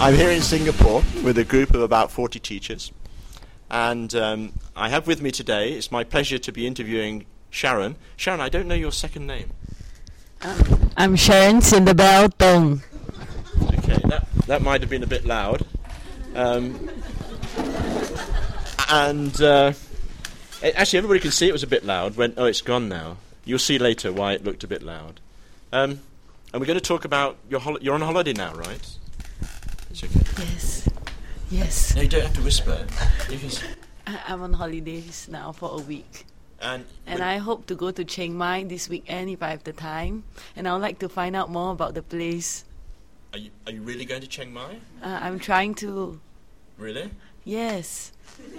I'm here in Singapore with a group of about 40 teachers, and I have with me today, it's my pleasure to be interviewing Sharon. Sharon, I don't know your second name. I'm Sharon Cinderbell Tong. Okay, that might have been a bit loud. Actually, everybody can see it was a bit loud. It's gone now. You'll see later why it looked a bit loud. And we're going to talk about you're on holiday now, right? It's okay. Yes. No, you don't have to whisper. I'm on holidays now for a week. And I hope to go to Chiang Mai this weekend if I have the time. And I would like to find out more about the place. Are you really going to Chiang Mai? I'm trying to. Really? Yes.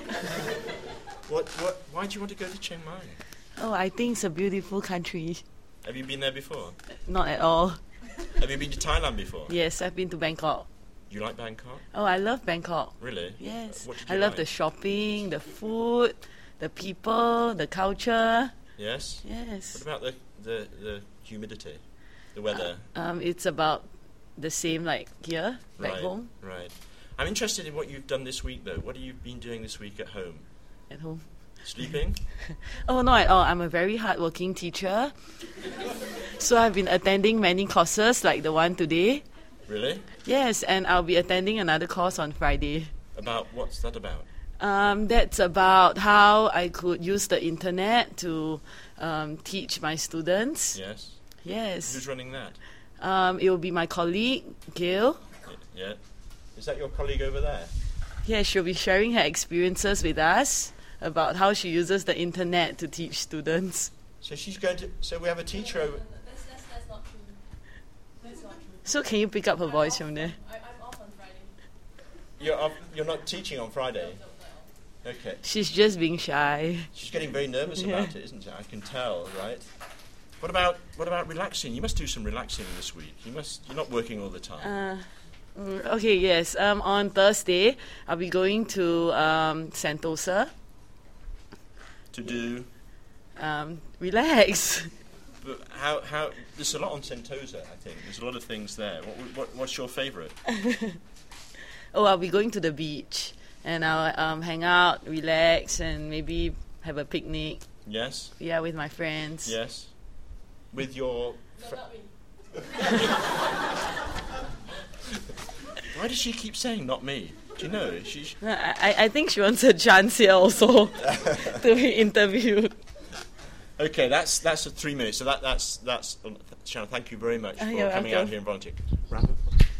Why do you want to go to Chiang Mai? Oh, I think it's a beautiful country. Have you been there before? Not at all. Have you been to Thailand before? Yes, I've been to Bangkok. You like Bangkok? Oh, I love Bangkok. Really? Yes. What did you I love like? the shopping, the food, the people, the culture. Yes? Yes. What about the humidity? The weather? It's about the same like here, back Right, home. Right. I'm interested in what you've done this week, though. What have you been doing this week at home? At home. Sleeping? Oh, not at all. I'm a very hardworking teacher. So I've been attending many courses like the one today. Really? Yes, and I'll be attending another course on Friday. What's that about? That's about how I could use the internet to teach my students. Yes. Yes. Who's running that? It will be my colleague, Gail. Yeah. Is that your colleague over there? Yeah, she'll be sharing her experiences with us about how she uses the internet to teach students. So she's going to... So we have a teacher over... That's not true. That's not true. So can you pick up her voice from there? I'm off on Friday. You're not teaching on Friday? Okay. She's just being shy. She's getting very nervous about it, isn't she? I can tell, right? What about relaxing? You must do some relaxing this week. You're not working all the time. Okay, yes. On Thursday, I'll be going to Sentosa. To do... Relax. But how there's a lot on Sentosa, I think. There's a lot of things there. What's your favourite? Oh, I'll be going to the beach. And I'll hang out, relax, and maybe have a picnic. Yes? Yeah, with my friends. Yes. With your... Not me. Why does she keep saying not me? Do you know? I think she wants a chance here also to be interviewed. Okay, that's 3 minutes. So that's Sharon, thank you very much for You're coming out welcome. here and volunteering. Round of applause.